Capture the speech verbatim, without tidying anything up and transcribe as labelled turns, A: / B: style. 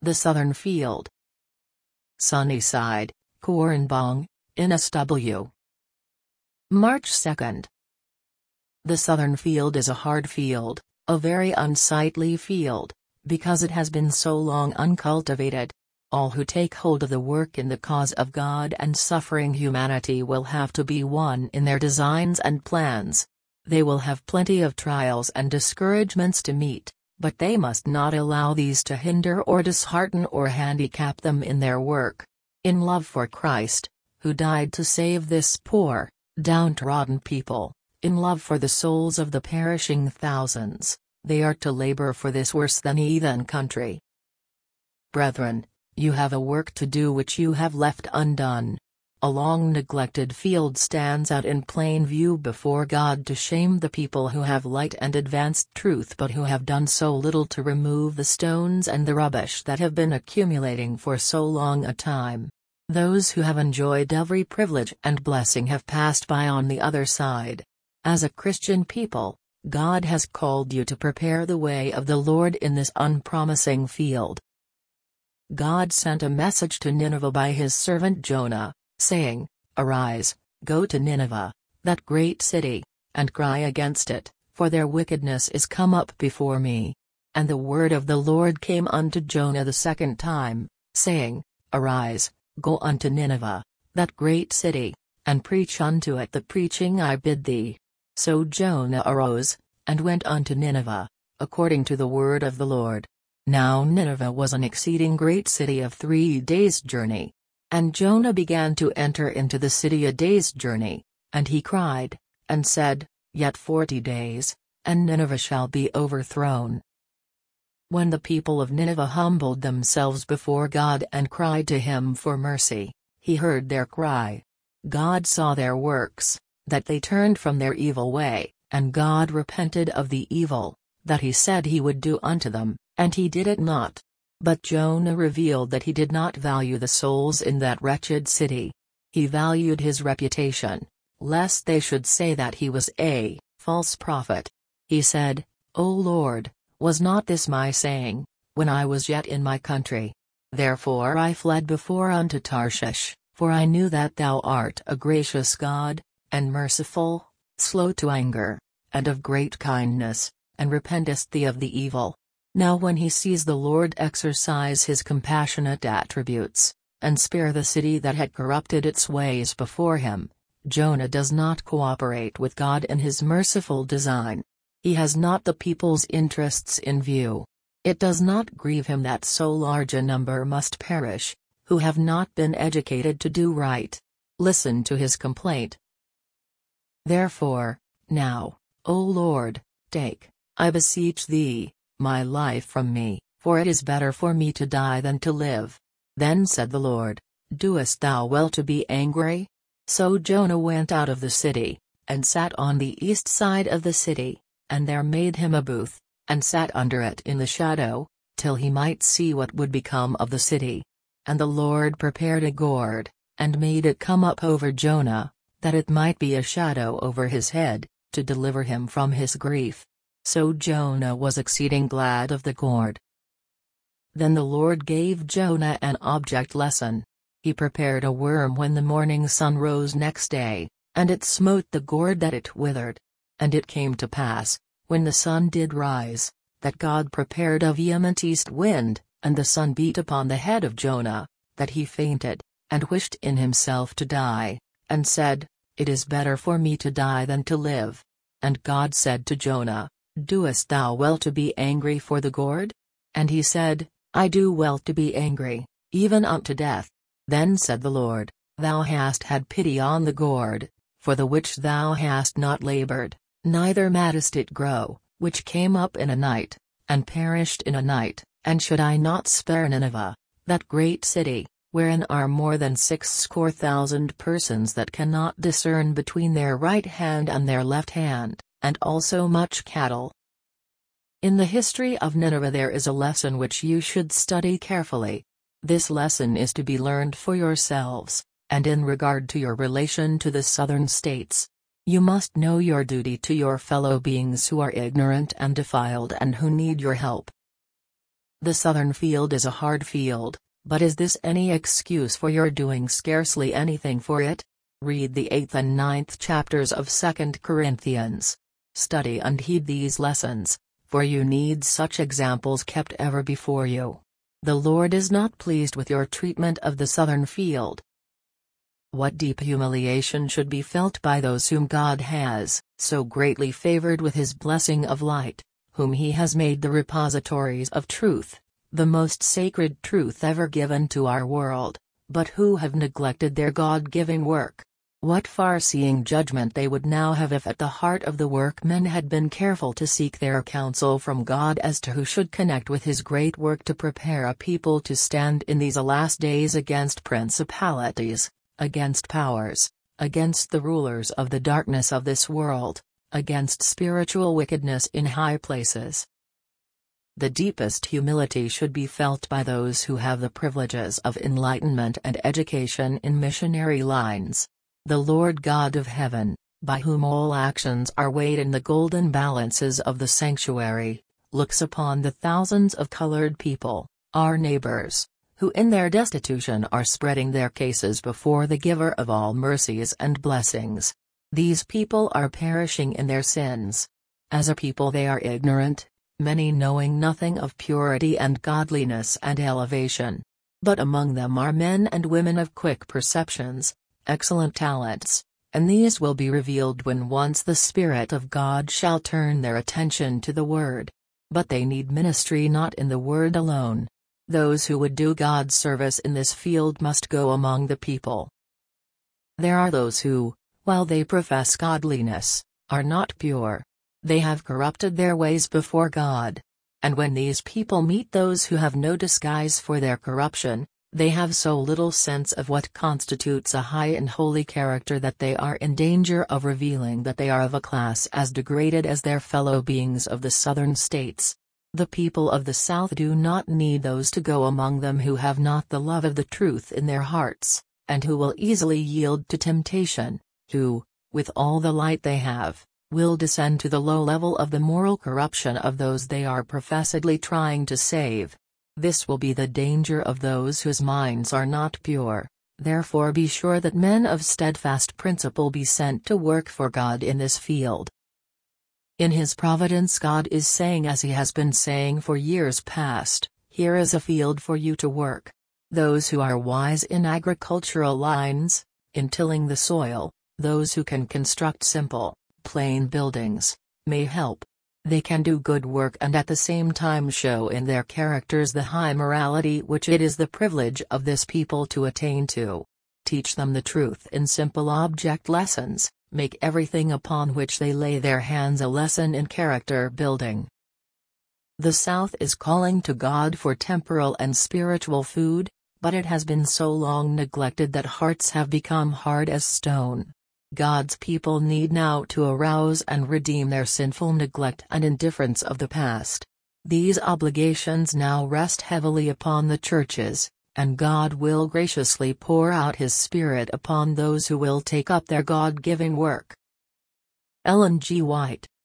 A: The Southern Field. Sunnyside, Koornbong, N S W. March second. The Southern Field is a hard field, a very unsightly field, because it has been so long uncultivated. All who take hold of the work in the cause of God and suffering humanity will have to be one in their designs and plans. They will have plenty of trials and discouragements to meet, but they must not allow these to hinder or dishearten or handicap them in their work. In love for Christ, who died to save this poor, downtrodden people, in love for the souls of the perishing thousands, they are to labor for this worse than heathen country. Brethren, you have a work to do which you have left undone. A long neglected field stands out in plain view before God to shame the people who have light and advanced truth but who have done so little to remove the stones and the rubbish that have been accumulating for so long a time. Those who have enjoyed every privilege and blessing have passed by on the other side. As a Christian people, God has called you to prepare the way of the Lord in this unpromising field. God sent a message to Nineveh by his servant Jonah, saying, "Arise, go to Nineveh, that great city, and cry against it, for their wickedness is come up before me." And the word of the Lord came unto Jonah the second time, saying, "Arise, go unto Nineveh, that great city, and preach unto it the preaching I bid thee." So Jonah arose, and went unto Nineveh, according to the word of the Lord. Now Nineveh was an exceeding great city of three days' journey. And Jonah began to enter into the city a day's journey, and he cried, and said, Yet forty days, and Nineveh shall be overthrown. When the people of Nineveh humbled themselves before God and cried to him for mercy, he heard their cry. God saw their works, that they turned from their evil way, and God repented of the evil that he said he would do unto them, and he did it not. But Jonah revealed that he did not value the souls in that wretched city. He valued his reputation, lest they should say that he was a false prophet. He said, O Lord, was not this my saying, when I was yet in my country? Therefore I fled before unto Tarshish, for I knew that thou art a gracious God, and merciful, slow to anger, and of great kindness, and repentest thee of the evil. Now when he sees the Lord exercise his compassionate attributes, and spare the city that had corrupted its ways before him, Jonah does not cooperate with God in his merciful design. He has not the people's interests in view. It does not grieve him that so large a number must perish, who have not been educated to do right. Listen to his complaint. Therefore, now, O Lord, take, I beseech thee, my life from me, for it is better for me to die than to live. Then said the Lord, Doest thou well to be angry? So Jonah went out of the city, and sat on the east side of the city, and there made him a booth, and sat under it in the shadow, till he might see what would become of the city. And the Lord prepared a gourd, and made it come up over Jonah, that it might be a shadow over his head, to deliver him from his grief. So Jonah was exceeding glad of the gourd. Then the Lord gave Jonah an object lesson. He prepared a worm when the morning sun rose next day, and it smote the gourd that it withered. And it came to pass, when the sun did rise, that God prepared a vehement east wind, and the sun beat upon the head of Jonah, that he fainted, and wished in himself to die, and said, It is better for me to die than to live. And God said to Jonah, Doest thou well to be angry for the gourd? And he said, I do well to be angry, even unto death. Then said the Lord, Thou hast had pity on the gourd, for the which thou hast not labored, neither madest it grow, which came up in a night, and perished in a night, and should I not spare Nineveh, that great city, wherein are more than sixscore thousand persons that cannot discern between their right hand and their left hand, and also much cattle? In the history of Nineveh there is a lesson which you should study carefully. This lesson is to be learned for yourselves, and in regard to your relation to the southern states. You must know your duty to your fellow beings who are ignorant and defiled and who need your help. The southern field is a hard field, but is this any excuse for your doing scarcely anything for it? Read the eighth and ninth chapters of Second Corinthians. Study and heed these lessons, for you need such examples kept ever before you. The Lord is not pleased with your treatment of the southern field. What deep humiliation should be felt by those whom God has so greatly favored with his blessing of light, whom he has made the repositories of truth, the most sacred truth ever given to our world, but who have neglected their God-giving work. What far-seeing judgment they would now have if at the heart of the work men had been careful to seek their counsel from God as to who should connect with his great work to prepare a people to stand in these last days against principalities, against powers, against the rulers of the darkness of this world, against spiritual wickedness in high places. The deepest humility should be felt by those who have the privileges of enlightenment and education in missionary lines. The Lord God of heaven, by whom all actions are weighed in the golden balances of the sanctuary, looks upon the thousands of colored people, our neighbors, who in their destitution are spreading their cases before the giver of all mercies and blessings. These people are perishing in their sins. As a people they are ignorant, many knowing nothing of purity and godliness and elevation. But among them are men and women of quick perceptions, excellent talents, and these will be revealed when once the Spirit of God shall turn their attention to the Word. But they need ministry not in the Word alone. Those who would do God's service in this field must go among the people. There are those who, while they profess godliness, are not pure. They have corrupted their ways before God. And when these people meet those who have no disguise for their corruption, they have so little sense of what constitutes a high and holy character that they are in danger of revealing that they are of a class as degraded as their fellow beings of the southern states. The people of the South do not need those to go among them who have not the love of the truth in their hearts, and who will easily yield to temptation, who, with all the light they have, will descend to the low level of the moral corruption of those they are professedly trying to save. This will be the danger of those whose minds are not pure. Therefore be sure that men of steadfast principle be sent to work for God in this field. In his providence God is saying, as he has been saying for years past, here is a field for you to work. Those who are wise in agricultural lines, in tilling the soil, those who can construct simple, plain buildings, may help. They can do good work and at the same time show in their characters the high morality which it is the privilege of this people to attain to. Teach them the truth in simple object lessons, make everything upon which they lay their hands a lesson in character building. The South is calling to God for temporal and spiritual food, but it has been so long neglected that hearts have become hard as stone. God's people need now to arouse and redeem their sinful neglect and indifference of the past. These obligations now rest heavily upon the churches, and God will graciously pour out His Spirit upon those who will take up their God-giving work. Ellen G. White